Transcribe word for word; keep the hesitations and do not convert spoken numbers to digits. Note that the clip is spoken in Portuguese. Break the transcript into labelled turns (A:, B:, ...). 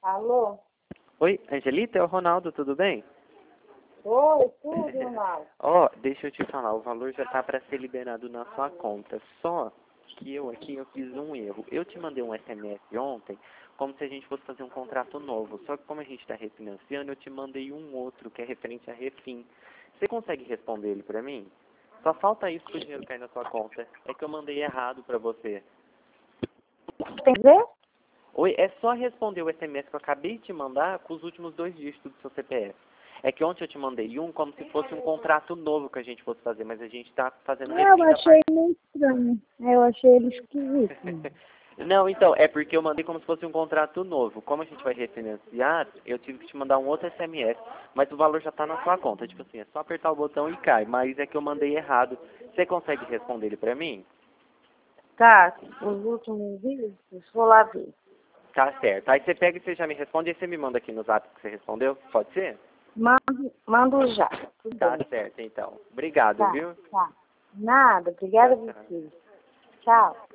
A: Alô?
B: Oi, Angelita, é o Ronaldo, tudo bem?
A: Oi, tudo, Ronaldo.
B: Ó, deixa eu te falar, o valor já tá para ser liberado na sua conta. Só que eu aqui eu fiz um erro. Eu te mandei um S M S ontem, como se a gente fosse fazer um contrato novo. Só que como a gente está refinanciando, eu te mandei um outro que é referente a refim. Você consegue responder ele para mim? Só falta isso para o dinheiro cair na sua conta. É que eu mandei errado para você.
A: Tem que ver?
B: Oi, é só responder o S M S que eu acabei de te mandar com os últimos dois dígitos do seu C P F. É que ontem eu te mandei um como se fosse um contrato novo que a gente fosse fazer, mas a gente está fazendo refém
A: Eu
B: da
A: achei
B: parte...
A: meio estranho. Eu achei ele esquisito.
B: Não, então, é porque eu mandei como se fosse um contrato novo. Como a gente vai refinanciar, eu tive que te mandar um outro S M S, mas o valor já está na sua conta. Tipo assim, é só apertar o botão e cai, mas é que eu mandei errado. Você consegue responder ele para mim?
A: Tá, os últimos vídeos, vou lá ver.
B: Tá certo. Aí você pega e você já me responde e você me manda aqui no zap que você respondeu? Pode ser?
A: Mando, mando já. Tudo
B: Tá
A: bem.
B: certo, então. Obrigado,
A: Tá,
B: viu?
A: tá. Nada, obrigada
B: Tchau,
A: a
B: tchau.
A: você. Tchau.